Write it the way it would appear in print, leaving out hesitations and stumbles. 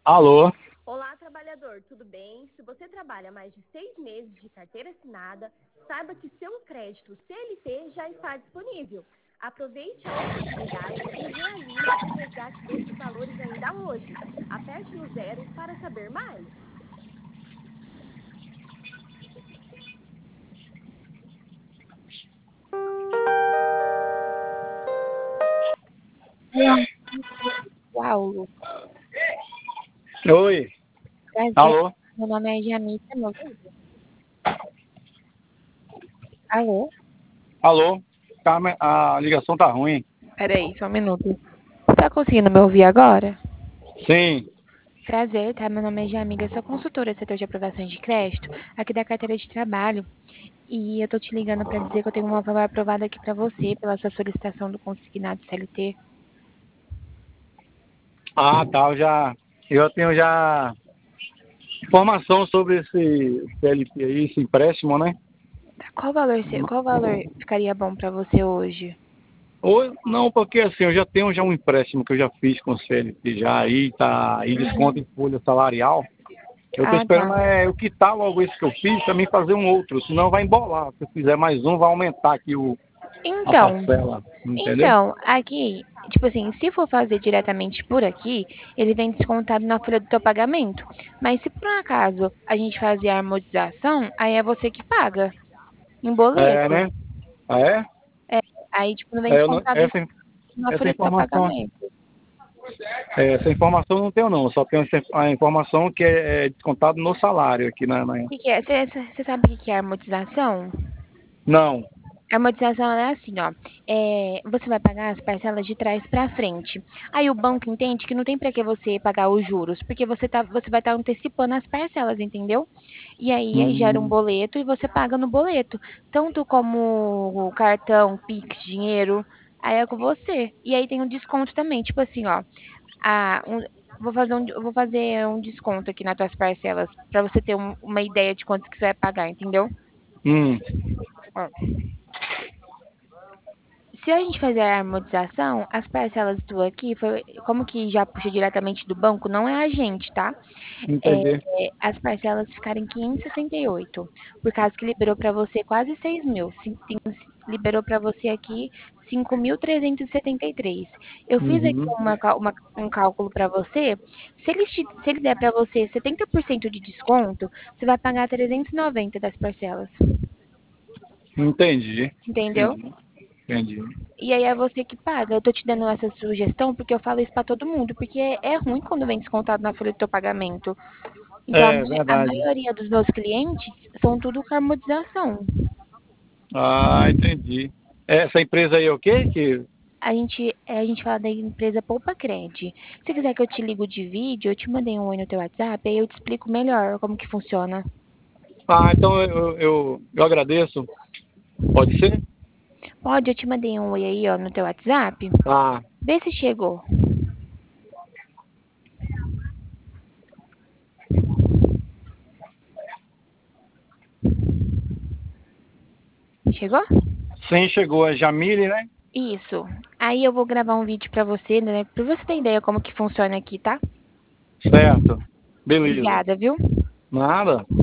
Alô? Olá, trabalhador, tudo bem? Se você trabalha mais de 6 meses de carteira assinada, saiba que seu crédito CLT já está disponível. Aproveite a oportunidade e realize o resgate desses valores ainda hoje. Aperte no 0 para saber mais. Paulo, Oi? prazer. Alô? Meu nome é Jamita, meu filho. Alô? Alô? Tá, a ligação tá ruim. Peraí, só um minuto. Tá conseguindo me ouvir agora? Sim. Prazer, tá? Meu nome é Jamila, eu sou consultora do setor de aprovação de crédito, aqui da carteira de trabalho. E eu tô te ligando pra dizer que eu tenho uma valor aprovada aqui pra você, pela sua solicitação do consignado CLT. Ah, tá. Eu tenho já informação sobre esse CLT aí, esse empréstimo, né? Tá, qual valor ficaria bom pra você hoje? Ou não, porque assim, eu já tenho um empréstimo que eu já fiz com o CLT já aí, tá aí desconto Uhum. em folha salarial. Eu tô Ah, tá. esperando eu quitar logo esse que eu fiz, também fazer um outro, senão vai embolar. Se eu fizer mais um, vai aumentar aqui a Então, parcela, entendeu? Então, aqui, tipo assim, se for fazer diretamente por aqui, ele vem descontado na folha do teu pagamento. Mas se por um acaso a gente fazer a amortização, aí é você que paga em É, boleto. né? Ah, é? É, aí, tipo, não vem É, descontado na essa folha do teu informação, pagamento. essa informação eu não tenho não, só tenho a informação que é descontado no salário aqui O que que é? Você sabe o que que é amortização? Não. A amortização ela é assim, ó. Você vai pagar as parcelas de trás para frente. Aí o banco entende que não tem para que você pagar os juros, porque você vai estar antecipando as parcelas, entendeu? E aí gera um Hum, boleto e você paga no boleto, tanto como o cartão, Pix, dinheiro, aí é com você. E aí tem um desconto também, tipo assim, ó. A, um- vou fazer um desconto aqui nas tuas parcelas para você ter uma ideia de quanto que você vai pagar, entendeu? hum, Ó. Se a gente fazer a harmonização, as parcelas do aqui, como que já puxa diretamente do banco, não é a gente, tá? É, entendi. as parcelas ficarem 568, por causa que liberou para você quase 6 mil. Liberou para você aqui 5.373. Eu fiz aqui Uhum, um cálculo para você. Se ele der para você 70% de desconto, você vai pagar 390 das parcelas. entendi. Entendeu? Entendi. Entendi. E aí é você que paga. Eu tô te dando essa sugestão porque eu falo isso pra todo mundo, porque é ruim quando vem descontado na folha do teu pagamento. Então É a verdade. maioria dos meus clientes são tudo com harmonização. Ah, entendi. Essa empresa aí é o quê? A gente fala da empresa Poupa Cred. Se quiser que eu te ligo de vídeo, eu te mandei um oi no teu WhatsApp, aí eu te explico melhor como que funciona. Ah, então eu agradeço. Pode ser? Pode, eu te mandei um oi aí, ó, no teu WhatsApp. Ah, Vê se chegou. Chegou? sim, chegou. É Jamile, né? Isso. Aí eu vou gravar um vídeo pra você, né? Pra você ter ideia como que funciona aqui, tá? Certo. Beleza. Obrigada, viu? Nada.